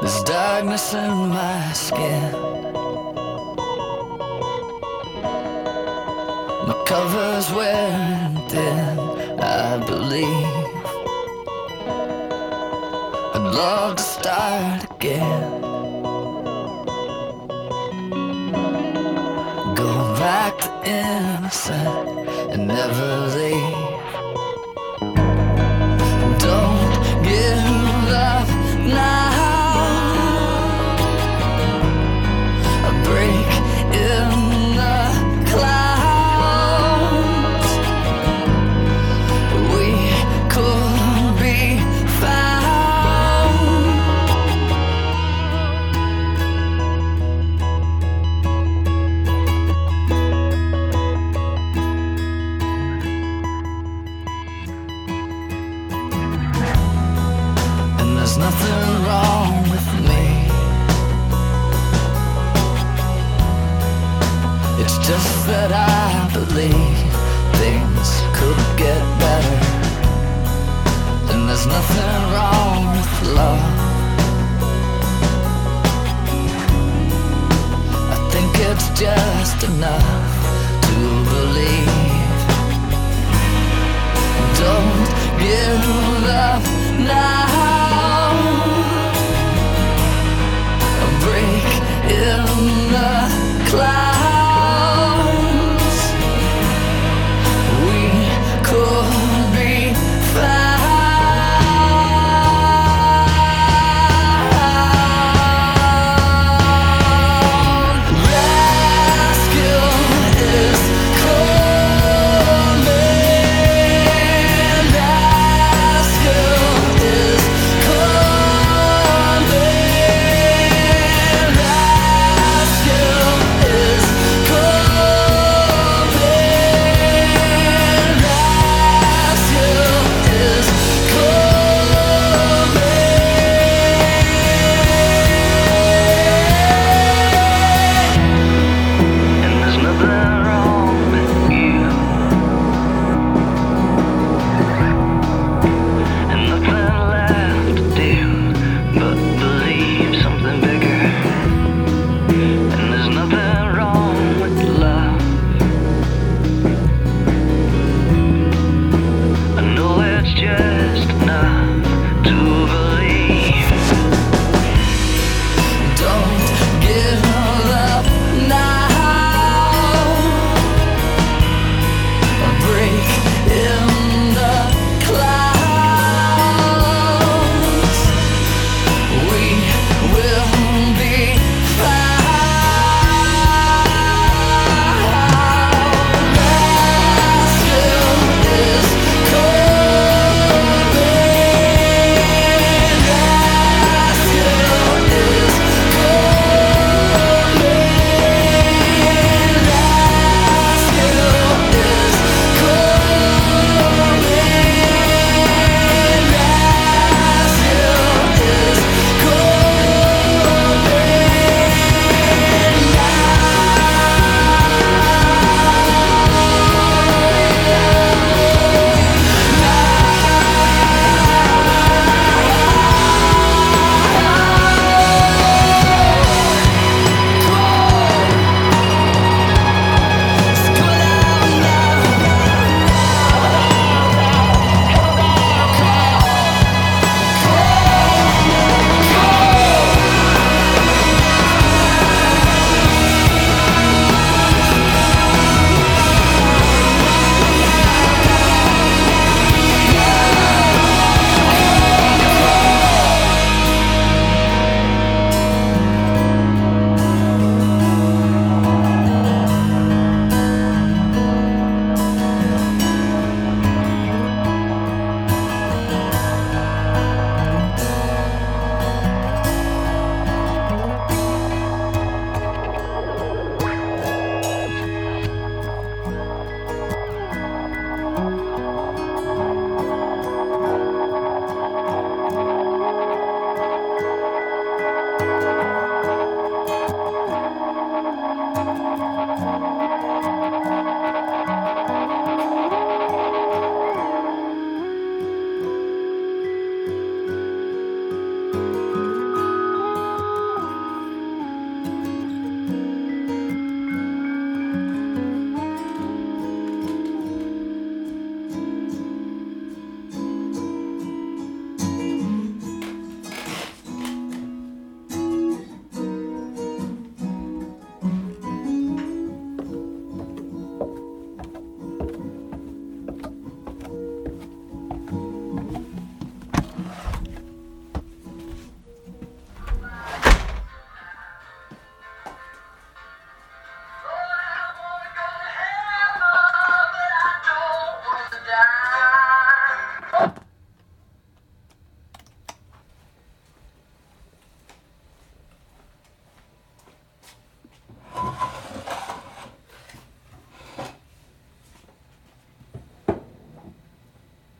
There's darkness in my skin. My cover's wearing thin, I believe. I'd love to start again. Go back to innocent and never leave. Don't give up now. A break in the clouds. We could be found. And there's nothing wrong with me. It's just that I believe things could get better. And there's nothing wrong with love. I think it's just enough to believe. Don't give up now.